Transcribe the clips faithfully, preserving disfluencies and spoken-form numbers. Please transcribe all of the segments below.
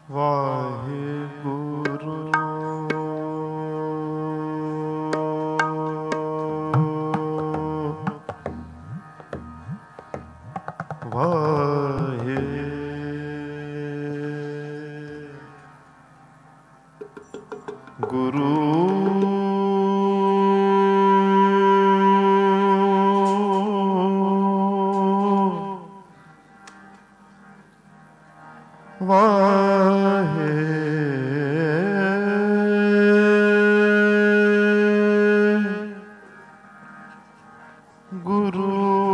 वाहिगुरु वाहे गुरु वाहे गुरु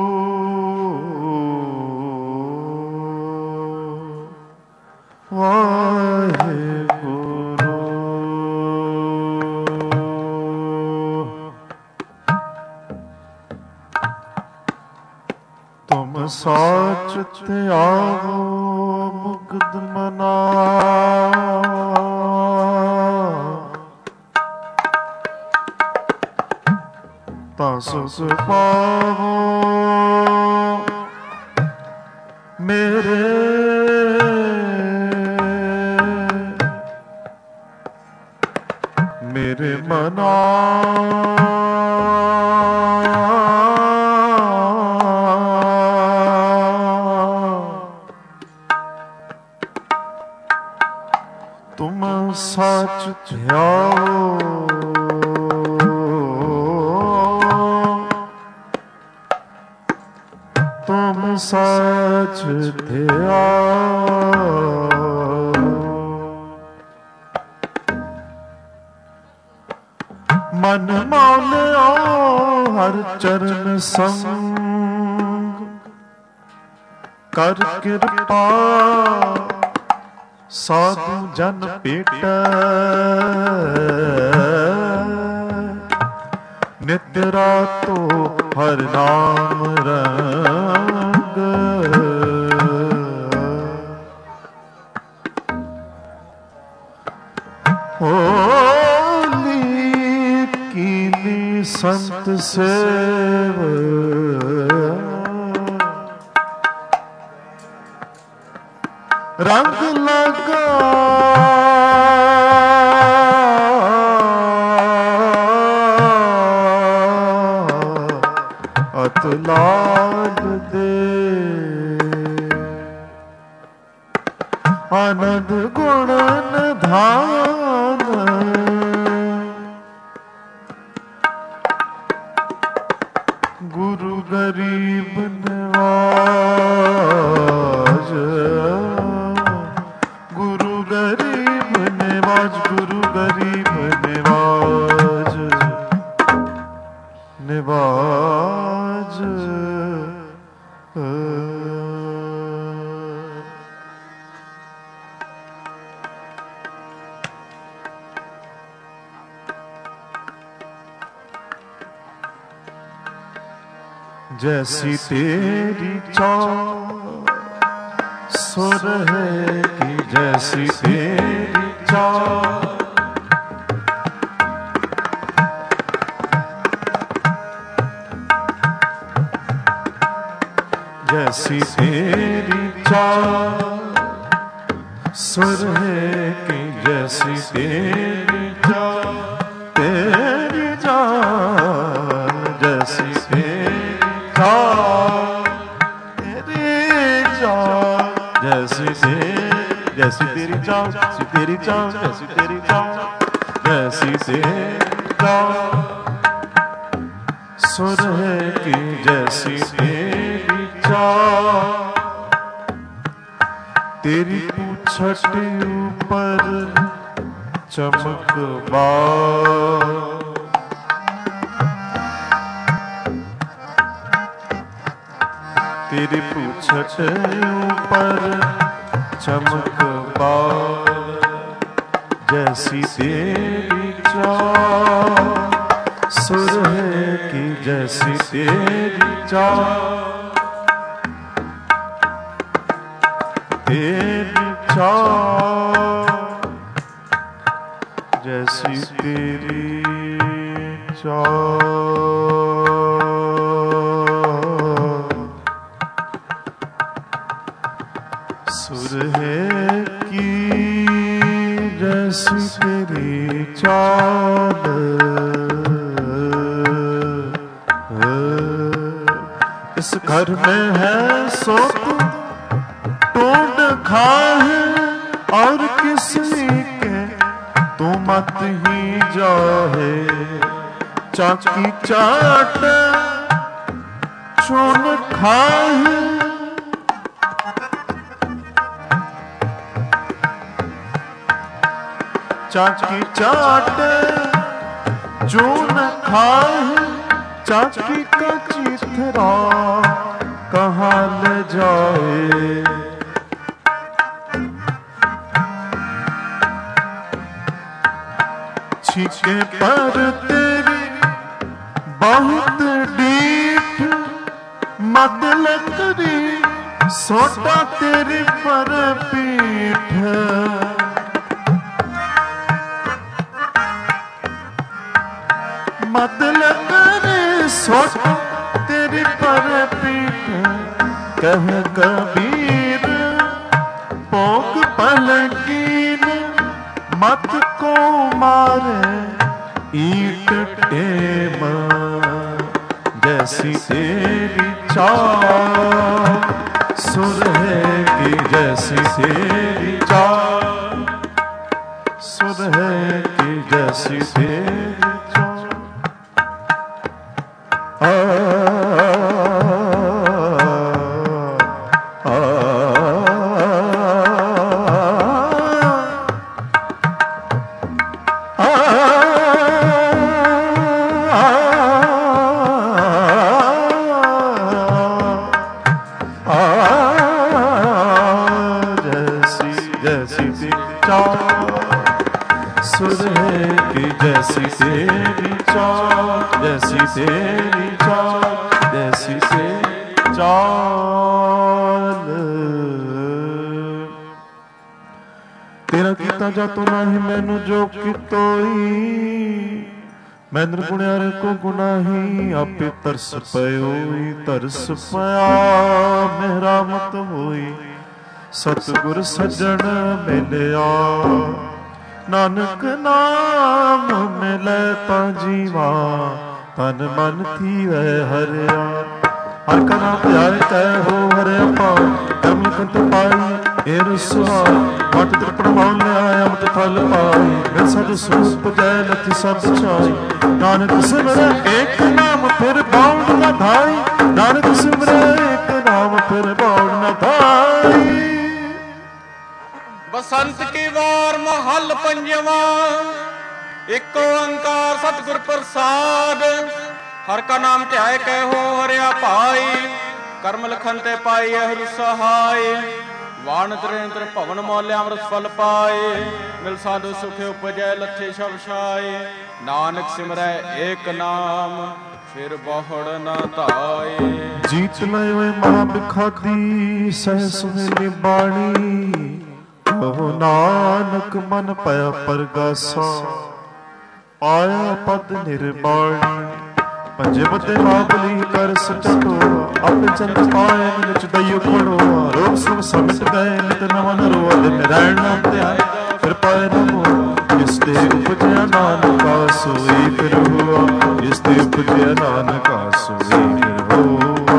वाहे गुरु तुम साच त्यागो मुग्ध मना ता सुख पावो मेरे मेरे मना तुम सच ध्याओ तुम सच ध्याओ मन मानियो हर चरण संग कर कृपा साधु जन पेट नित्य रातो हर नाम रंग होली कीनी संत सेव रंग लगा अतलाल दे आनंद गुण निधान गुरु गरीब नवाज गुरु गरीब नवाज गुरु गरीब नवाज नवाज जैसी तेरी चाह सुर है कि जैसी तेरी चाह जैसी तेरी चाह सुर है कि जैसी तेरी चाह तेरी चाह जैसी तेरी जैसी जैसी तेरी चाह जैसी तेरी चाह जैसी तेरी चाह जैसी तेरी चाह सुर है कि जैसी तेरी चाह तेरी पूछट ऊपर चमक बार तेरी पूछट ऊपर चमक बार जैसी तेरी चाह सुर है कि जैसी तेरी चाह तेरी चाह जैसी तेरी चाह सुर है की जैसी तेरी चाल, इस घर में है सो तू टूट खाए, और किसी के तू मत ही जाहे। चाकी चाट चून खाए, चाकी चाट चून खाए, चाकी का चिथरा कहाँ ले जाए। छीके पर तेरी बहुत डीठ, मत लकड़ी सोटा तेरी पर पीठ। मत लकड़ी सोटा तेरी पर पीठ, कह कबीर पोक पलकीन, मत को मारे ईट टेम। जैसी तेरी चाल सुरहेगी, जैसी तेरी चाल सुरहेगी, जैसी तेरी चाल। आ, आ, आ, सुरहेगी, जैसी तेरी चाल, जैसी तेरी चाल, जैसी तेरी चाल। तेरा कीता जातो नाही मैनू जो कितोई, मैं निर्गुण्यारे को गुनाही, आपे तरस पयोई तरस पया मेरा मत होई। सतगुर सज्जन मिलिया, नानक नाम मिले ता जीवा, तन मन थी वह हरिया। हर का नाम ध्याए तय हो हरे पार, कर्म लिखन ते पाई ए रसुआ। मट त्रिपण मान लिया अमृत फल पाई, मिल सद सूप जय लथि सब छाई। नानक सिमरै एक नाम फिर बाउंड न धाई, नानक सिमरै एक नाम फिर बाउंड न धाई। बसंत की वार महल पंजवा, एक ओंकार सतगुर प्रसाद। हर का नाम ध्याय कहो हरिया भाई, कर्म लखन ते पाई हरु सहाय। वाण त्रिनेत्र भवन मौल्य अमृत फल पाए, मिल साधु सुख उपजय लथे सब छाए। नानक सिमरै एक नाम फिर बहुड़ न धाए। जीत लय महा बिखादी सह सुहेली बाणी, कहो नानक मन पया परगासा। आया पद निर्बाणी, पंजे बदे बाबली कर सचतो। अपने चंद पाए निच दइयो खड़ो, रोग सब समिट गए नित नवन रोआ। दिन रैण नाम ध्याय फिर पाए नमो, जिस ते उपजया नानका सोई फिर हुआ। जिस ते उपजया नानका सोई फिर हुआ।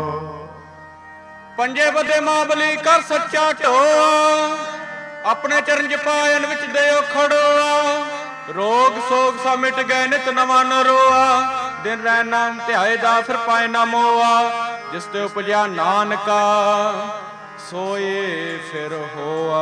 पंजे बदे माबली कर सच्चा ढोआ, अपने चरण पायन विच देओ खड़ोआ। रोग सोग सा मिट गए नित नवा नरोआ, दिन रैन नाम ध्याए दा फिर पाए ना मोआ। जिस ते उपजया नानका सोए फिर होआ।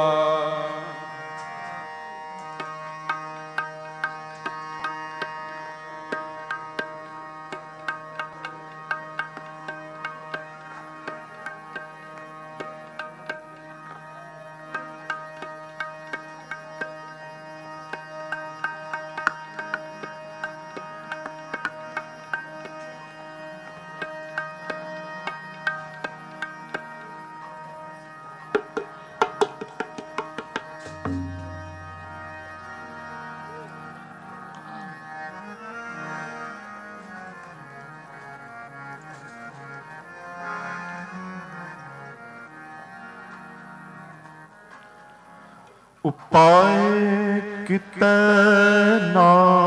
उपाय ਕਿਤੈ ਨਾ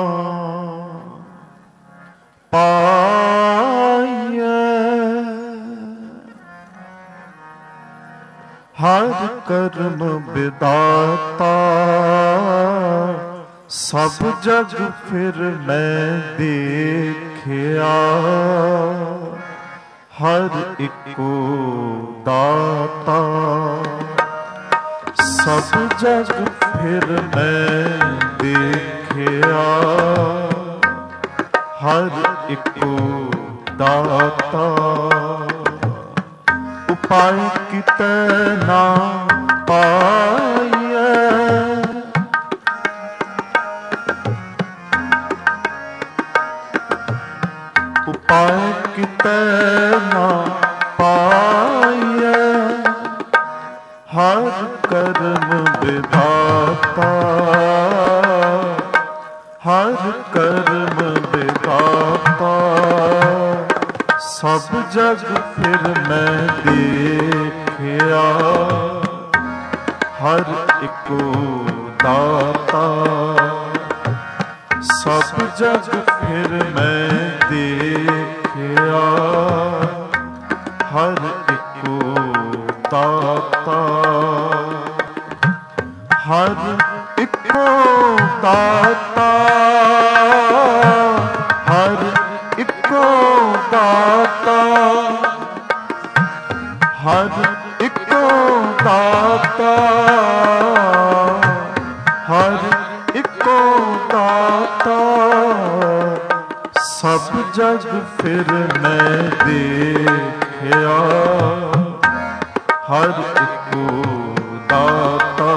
ਪਾਈਐ। ਹਰ ਕਰਮ ਵਿਦਾਤਾ ਸਭ ਜਗ ਫਿਰ ਮੈਂ ਦੇਖਿਆ। ਹਰ ਇੱਕੋ ਦਾਤਾ ਸਭ ਜਗ ਫਿਰ ਮੈਂ ਦੇਖਿਆ। ਹਰ ਇੱਕੋ ਦਾਤਾ ਉਪਾਇ ਕਿਤੈ ਨਾ ਪਾਈਐ। ਉਪਾਇ ਕਿਤੈ ਨਾ ਪਾਈਐ। ਹਰ ਕਰਮ ਵਿਦਾਤਾ ਹਰ ਕਰਮ ਵਿਦਾਤਾ ਸਭ ਜਗ ਫਿਰ ਮੈਂ ਦੇਖਿਆ। ਹਰ ਇੱਕੋ ਦਾਤਾ ਸਭ ਜਗ ਫਿਰ ਮੈਂ ਦੇਖਿਆ। ਹਰ ਇੱਕੋ ਦਾਤਾ ਹਰ ਇੱਕੋ ਦਾਤਾ ਹਰ ਇੱਕੋ ਦਾਤਾ ਹਰ ਇੱਕੋ ਦਾਤਾ ਹਰ ਇੱਕੋ ਦਾਤਾ ਸਭ ਜਗ ਫਿਰ ਮੈਂ ਦੇਖਿਆ। ਹਰ ਇੱਕੋ ਦਾਤਾ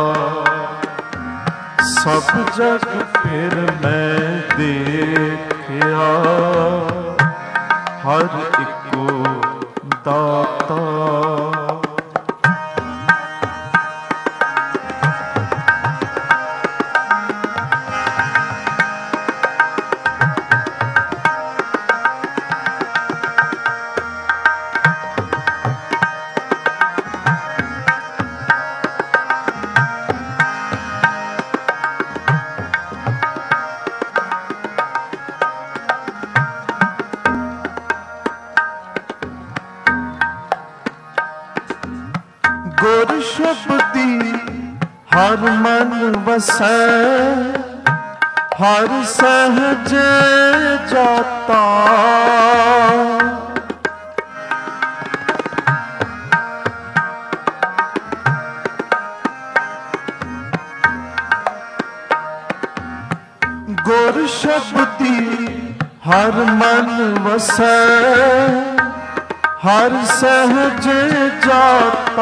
ਸਭ ਜਗ ਫਿਰ ਮੈਂ ਦੇਖਿਆ। ਹਰ ਇੱਕੋ ਦਾਤਾ ਗੁਰ ਸ਼ਬਦੀ ਹਰ ਮਨ ਵਸੈ। ਹਰ ਸਹਿਜ ਜਾਤਾ ਗੁਰ ਸ਼ਬਦੀ ਹਰ ਮਨ ਵਸੈ। ਹਰ ਸਹਿਜ ਜਾਤਾ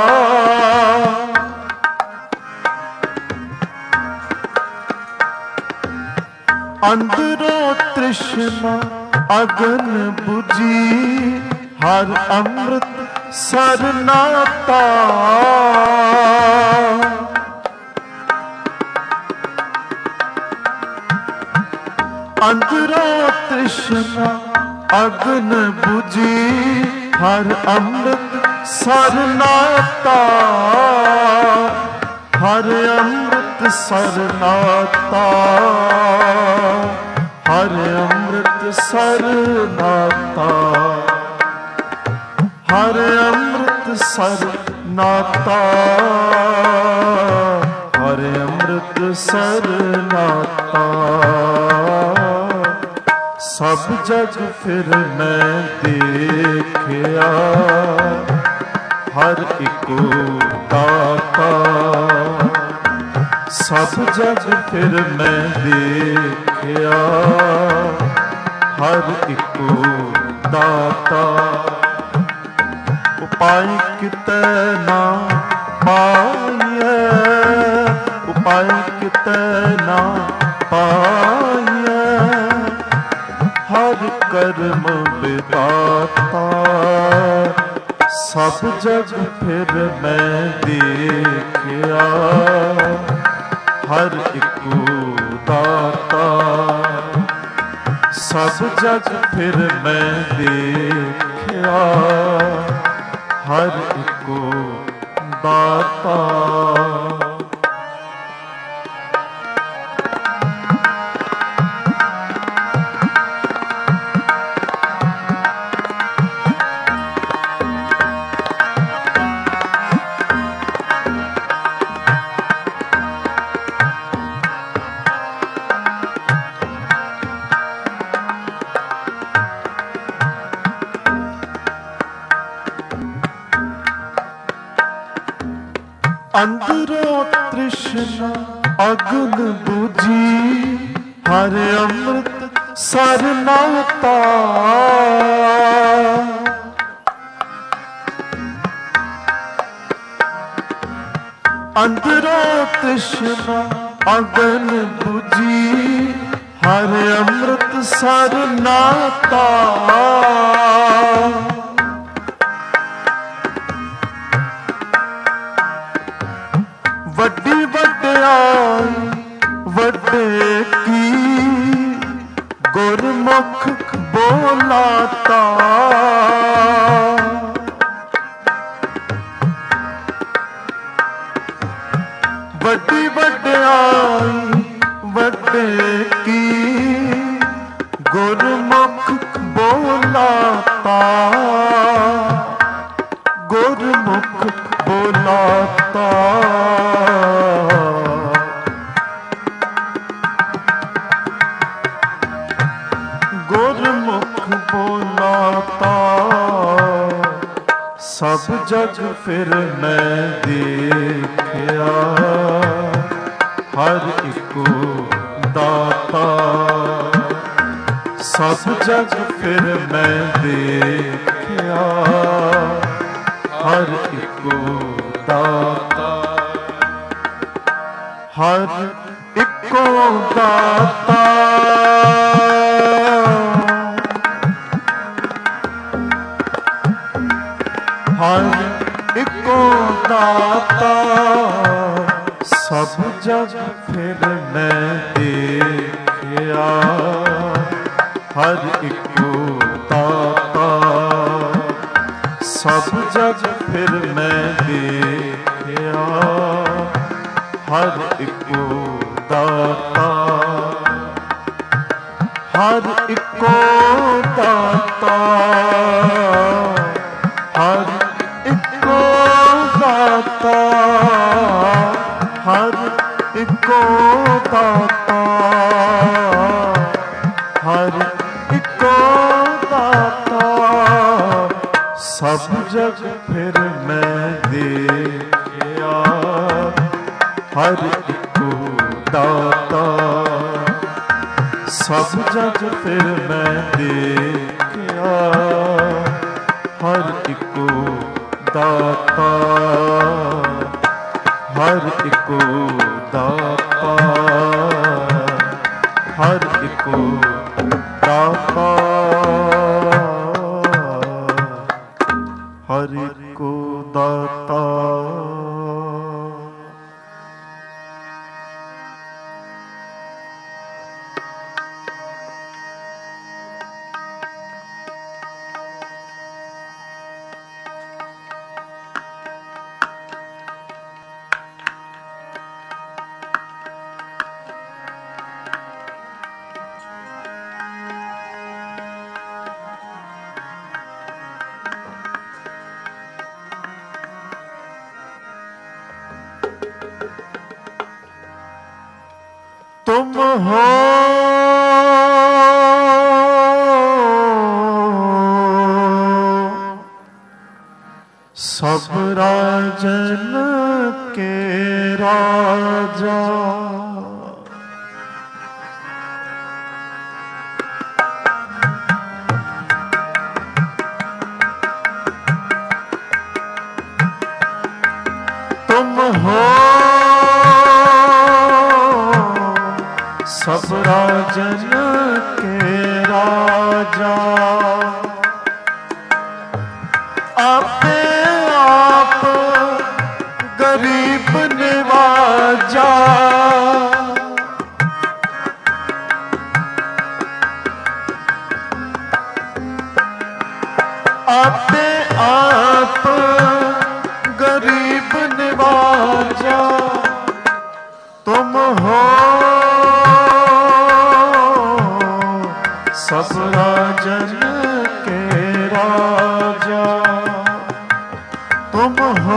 ਅੰਦਰੋਂ ਤ੍ਰਿਸ਼ਨਾ ਅਗਨ ਬੁਝੀ। ਹਰ ਅੰਮ੍ਰਿਤ ਸਰ ਨਾਤਾ ਅੰਦਰੋਂ ਤ੍ਰਿਸ਼ਨਾ ਅਗਨ ਬੁਝੀ। ਹਰ ਅੰਮ੍ਰਿਤ ਸਰ ਨਾਤਾ ਹਰ ਅੰਮ੍ਰਿਤ ਸਰ ਨਾਤਾ ਹਰ ਅੰਮ੍ਰਿਤ ਸਰ ਨਾਤਾ ਹਰ ਅੰਮ੍ਰਿਤ ਸਰ ਨਾਤਾ ਹਰ ਅੰਮ੍ਰਿਤ ਸਰ ਨਾਤਾ ਸਭ ਜਗ ਫਿਰ ਮੈਂ ਦੇਖਿਆ। ਹਰ ਇੱਕੋ ਦਾਤਾ ਸਭ ਜਗ ਫਿਰ ਮੈਂ ਦੇਖਿਆ। ਹਰ ਇੱਕੋ ਦਾਤਾ ਉਪਾਇ ਕਿਤੈ ਨਾ ਪਾਈਐ। ਉਪਾਇ ਕਿਤੈ ਨਾ ਪਾਈਐ। ਹਰ ਕਰਮ ਵਿਦਾਤਾ ਸਭ ਜਗ ਫਿਰ ਮੈਂ ਦੇਖਿਆ। ਹਰ ਇੱਕੋ ਦਾਤਾ ਸਭ ਜਗ ਫਿਰ ਮੈਂ ਦੇਖਿਆ। ਹਰ ਇੱਕੋ ਦਾਤਾ ਅੰਦਰੋਂ ਤ੍ਰਿਸ਼ਨਾ ਅਗਨ ਬੁਝੀ, ਹਰ ਅੰਮ੍ਰਿਤ ਸਰ ਨਾਤਾ। ਅੰਦਰੋਂ ਤ੍ਰਿਸ਼ਨਾ ਅਗਨ ਬੁਝੀ, ਹਰ ਅੰਮ੍ਰਿਤ ਸਰ ਨਾਤਾ। ਵੱਡੀ ਵਡਿਆਈ ਵੱਡੇ ਕੀ, ਗੁਰਮੁਖ ਬੋਲਾਤਾ। ਵੱਡੀ ਵਡਿਆਈ ਵੱਡੇ ਕੀ, ਗੁਰਮੁਖ ਬੋਲਾਤਾ। ਗੁਰਮੁਖ ਬੋਲਾਤਾ। ਗੁਰਮੁਖ ਬੋਲਾਤਾ। ਸਭ ਜਗ ਫਿਰ ਮੈਂ ਦੇਖਿਆ, ਹਰ ਇੱਕੋ ਦਾਤਾ। ਸਭ ਜਗ ਫਿਰ ਮੈਂ ਦੇਖਿਆ, ਹਰ ਇੱਕੋ ਦਾਤਾ। ਹਰ ਇੱਕੋ ਦਾਤਾ। ਹਰ ਇੱਕੋ ਦਾਤਾ। ਸਭ ਜਗ ਫਿਰ ਮੈਂ ਦੇਖਿਆ, ਹਰ ਇੱਕੋ ਦਾਤਾ। ਸਭ ਜਗ ਫਿਰ ਮੈਂ ਦੇਖਿਆ, ਹਰ ਇੱਕੋ ਦਾਤਾ। ਹਰ ਇੱਕੋ ਦਾਤਾ। ਹਰ ਇੱਕੋ ਦਾਤਾ। ਹਰ ਇੱਕੋ ਦਾਤਾ। ਹਰ ਇੱਕੋ ਦਾਤਾ। ਸਭ ਜਗ ਫਿਰ ਮੈਂ ਦੇਖਿਆ, ਹਰ ਇੱਕੋ ਦਾਤਾ। ਸਭ ਜਗ ਫਿਰ ਮੈਂ ਦੇਖਿਆ, ਹਰ ਇੱਕੋ ਦਾਤਾ। ਹਰ ਇੱਕੋ ਦਾਤਾ। ਹਰ ਇੱਕੋ ਦਾਤਾ। ਹਰ ਇੱਕੋ ਦਾਤਾ। तुम हो सब राजन के राजा। तुम हो सब राजन के राजा। आपे आप गरीब निवाजा। आपे आप गरीब निवाजा। तुम हो सब राजन के राजा। तुम हो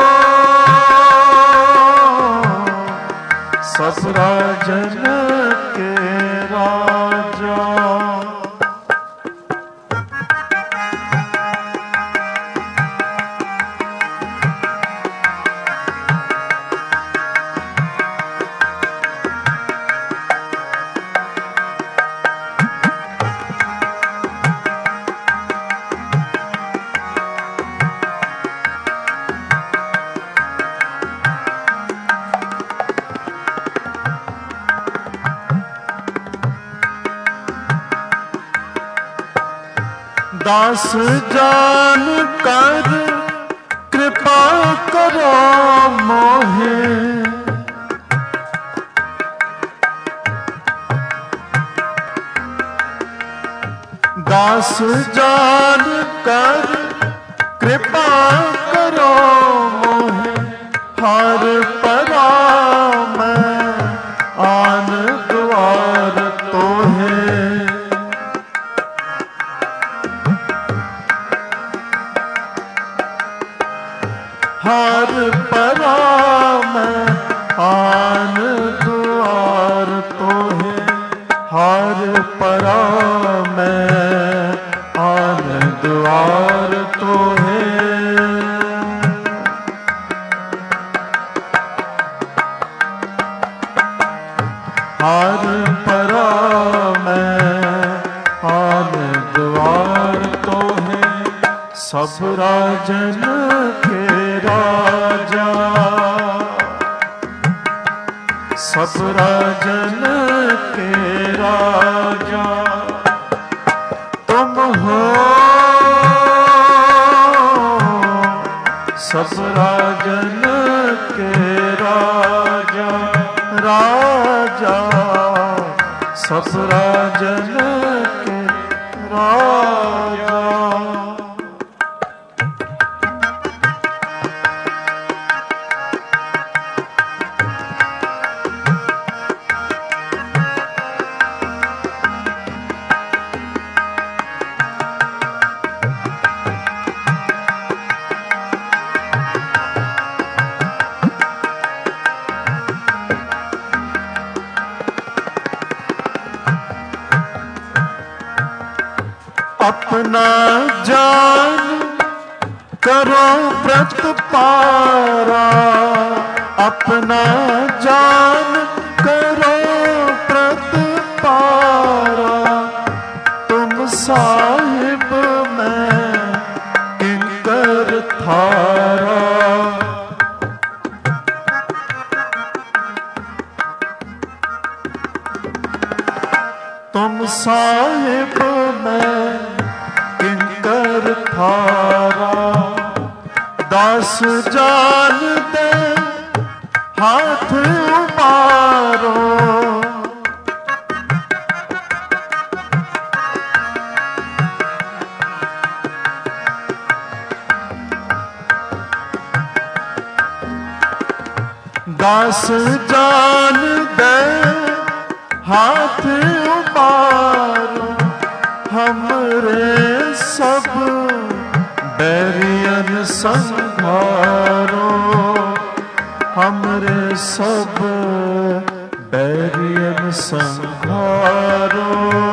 सब राजन के राजा। दास जान कर कृपा करो मोहे। दास जान कर कृपा करो मोहे। हर परा मैं आन द्वार तोहे। हर परा मैं आन द्वार तोहे। हर परा मैं आन द्वार तोहे। हर परा मैं आन द्वार तोहे। सब राजन के राजा, सब राजन के राजा तुम हो। सब राजन के राजा, राजा सब राजन के राजा। अपना जान करो प्रतिपारा। अपना जान करो प्रतिपारा। तुम साहिब मैं किंकर थारा। तुम साहिब मैं किंकर थारा। दास जान दे हाथ उबारो। दास जान दे हाथ उबारो। हमरे सब बैरियन संघारो। हमरे सब बैरियन संघारो।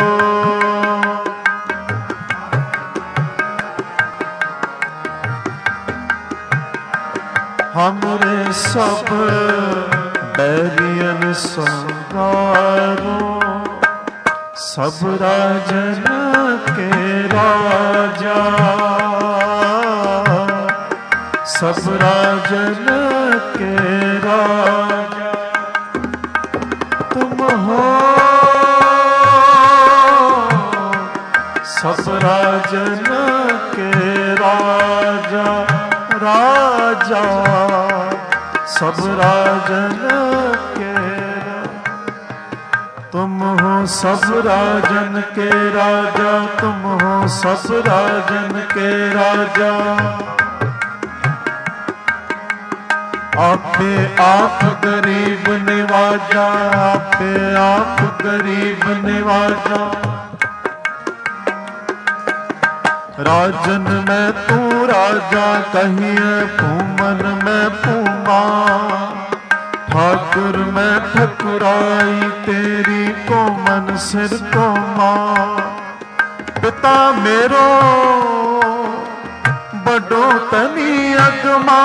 हमरे सब बैरियन संघारो। सब राजन के राजा, सब राजन के राजा तुम हो। सब राजन के राजा, राजा सब राजन के तुम हो। सब राजन के राजा तुम हो। सब राजन के राजा। आपे आप गरीब निवाजा। आपे आप गरीब निवाजा। राजन में तू राजा कहिए पूमन में पूमा। ठाकुर में ठकुराई तेरी को मन सिर को मां। पिता मेरो बड़ो तनी अगमा।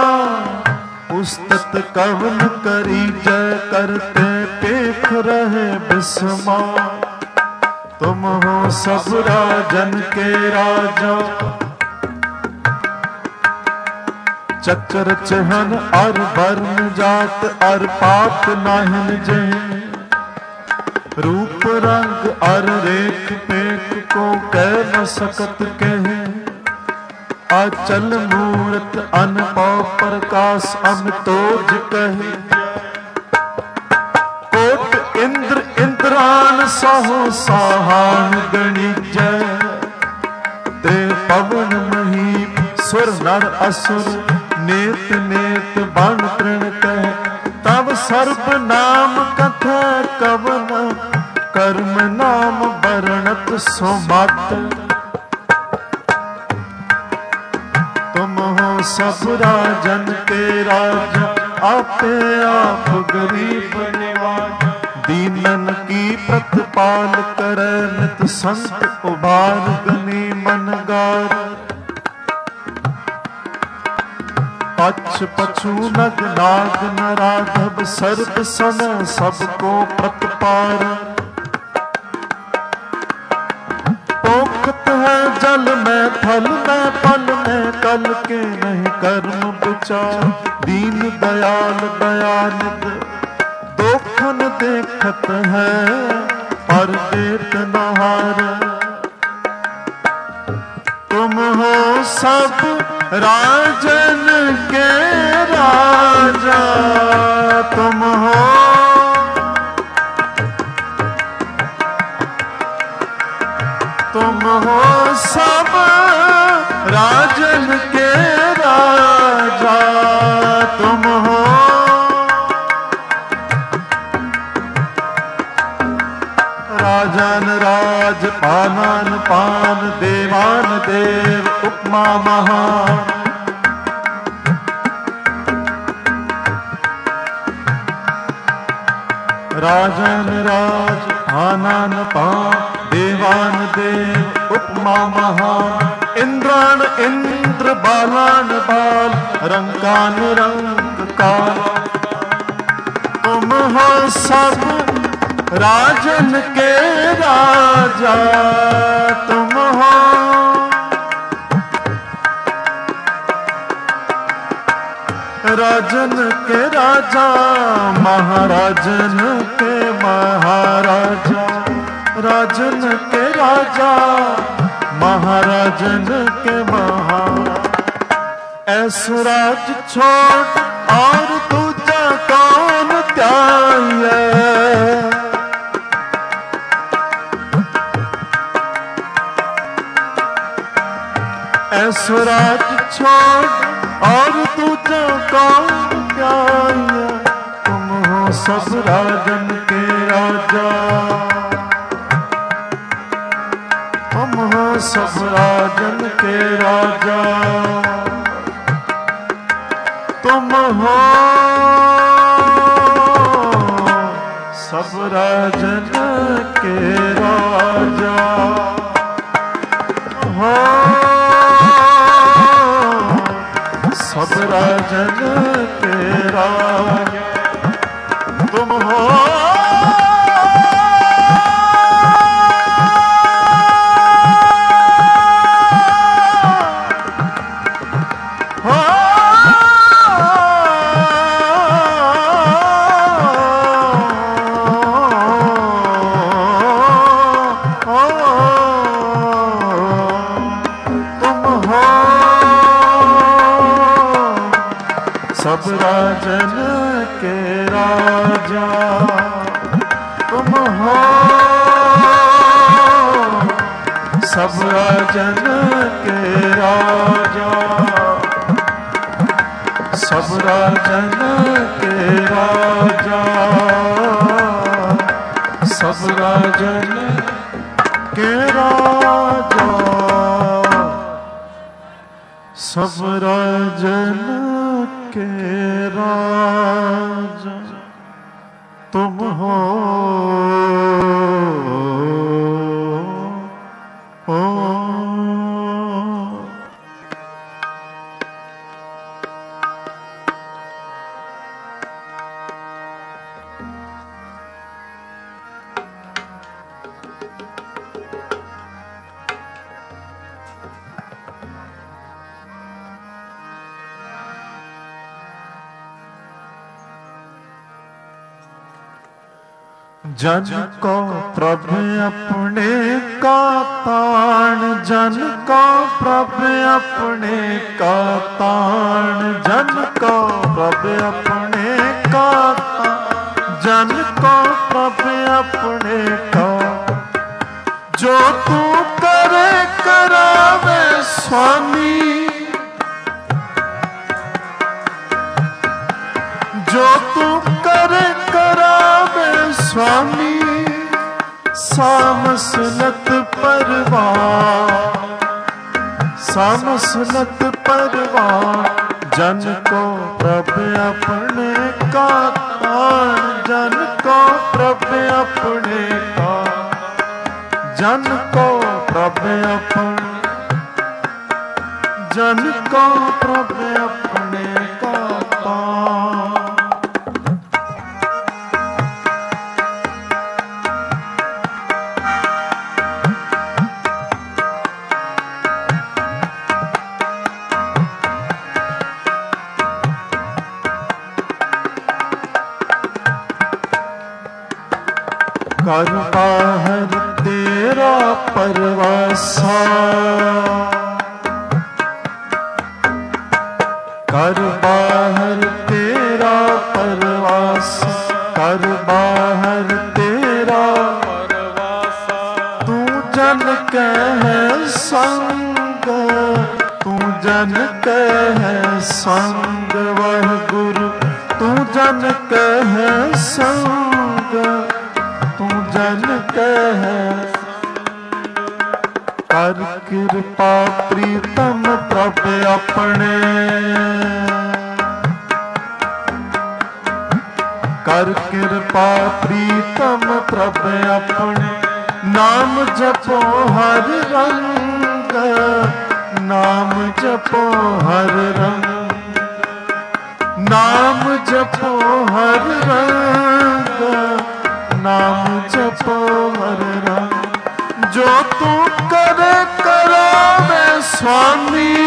उस्तत कवन करी जय करते पेख रहे बिस्मा। तुम हो सब राजन के राजा। चक्र चहन और वर्ण जात और पात नाहिन जे। रूप रंग अर रेख पेख को कह न सकत कहे। आचल मूरत अनपव प्रकाश अमितोज कहे। कोट इंद्र इंद्रान साहो साहान गणिजय। देव पवन महीप सुर नर असुर नेत नेत बन तृण कह। तब सर्व नाम कथा कवन कर्म नाम वर्णत सुमत। तुम हो सब राजन के राजा आपे आप गरीब निवाज। दीनन की प्रतिपाल करे नित संत उबार गनी मनगार। पक्ष पछु नग नाग नराधव सर्व सन सबको प्रतिपार। पोखत है जल में थल में पल में कल के नहीं कर्म विचार। दीन दयाल दयानिध दोखन देखत है पर देत नहार। तुम हो सब राजन के राजा। तुम हो तुम हो सब राजन के राजा। तुम हो राजन राज पानन पान देवान देव उपमा महान। राजन राज पानन पान देवान देव उपमा महान। इंद्रान इंद्र बालान बाल रंकान रंग काल। तुम हो सब राजन के राजा। तुम हो राजन के राजा महाराजन के महाराजा। राजन के राजा महाराजन के महाराज। ऐसो राज छोड़ और दूजा कौन त्यागे। ऐसो राज छोड़ और दूजा कौन त्यागे। तुम हो सब राजन के राजा। तुम हो सब राजन के राजा। तुम हो सब राजन के राजा। हो सब राजन के राजा। तुम हो सब राजन के राजा। तुम हो सब राजन के राजा। सब राजन के राजा। सब राजन के राजा। सब राजन के राजा। तुम हो ओ जन को प्रभु अपने का ताण, जन को प्रभु अपने का ताण, जन को प्रभु अपने का ताण, जन को प्रभु अपने का। जो तू करे करावे स्वामी, जो तू करे करावे स्वामी, सामसनत परवार, सामसनत परवार, जन को प्रभु अपने का ताण, जन को प्रभु अपने का, जन को प्रभु अपने, जन को प्रभु अपने का ताण। कर बाहर तेरा परवासा, कर बाहर तेरा परवासा, कर बाहर तेरा परवासा। तू जन कह संग, तू जन कह संग वह गुरु, तू जन कह संग, तू जन कह। कर कृपा प्रीतम प्रभु अपने, कर कृपा प्रीतम प्रभु अपने। नाम जपो हर रंग, नाम जपो हर रंग, नाम जपो हर रंग, नाम जपो हर रंग। जो तू करे करावे स्वामी,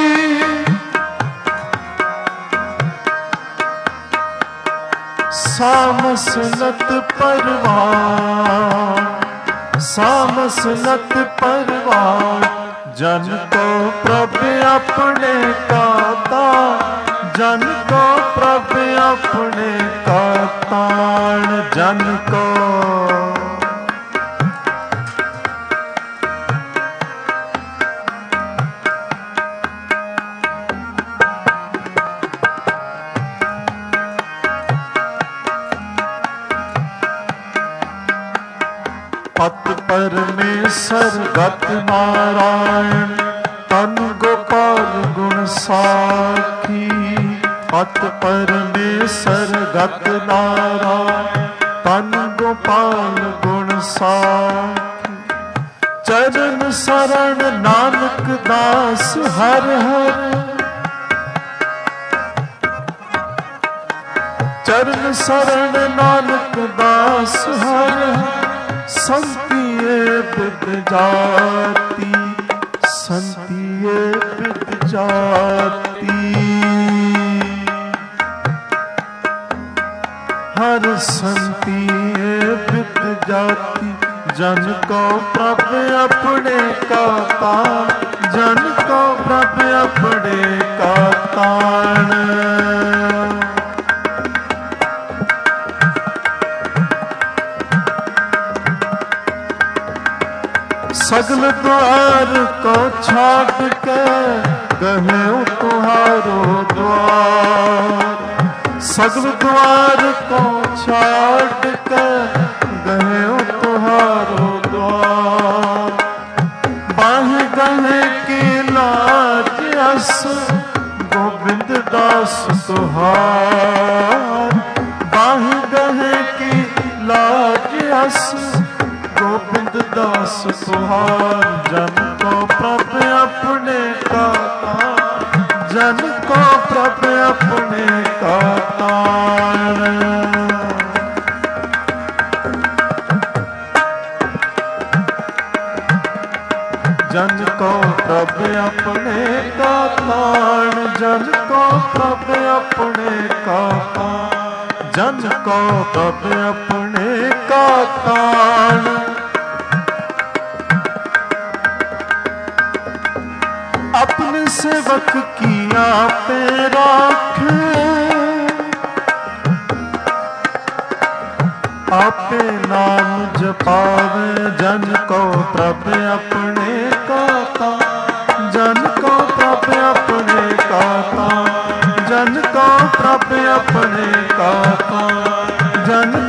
सामसनत परवार, सामसनत परवार। जन को प्रभु अपने का ताण, जन को प्रभु अपने का ताण, जन को। पत परमेश्वर गत नारायण, तन गोपाल गुण साखी। पत परमेश्वर गत नारायण, तन गोपाल गुण साखी। चरण शरण नानक दास हर हर, चरण शरण नानक दास हर हर। संतिये बिद जाती, संतिये बिद जाती, हर संतिये बिद जाती। जन को प्रभु अपने का ताण, जन को प्रभु अपने का ताण। सगल द्वार को छाड़ के गहे तुम्हारो द्वार, सगल द्वार को छाड़ के गहे तुम्हारो द्वार। बाह गहे की लाज अस गोविंद दास तुहार, बाह गहे की लाज अस गोविंद दास तुहार। जन को प्रभु अपने का ताण, जन को प्रभु अपने का ताण। जन को प्रभु अपने का ताण, जन को प्रभु अपने का ताण, जन को प्रभु अपने का ताण। सेवक की आपे राखे, आपे नाम जपावे जन को प्रभ अपने काता, जन को प्रभ अपने काता, जन को प्रभ अपने काता, जन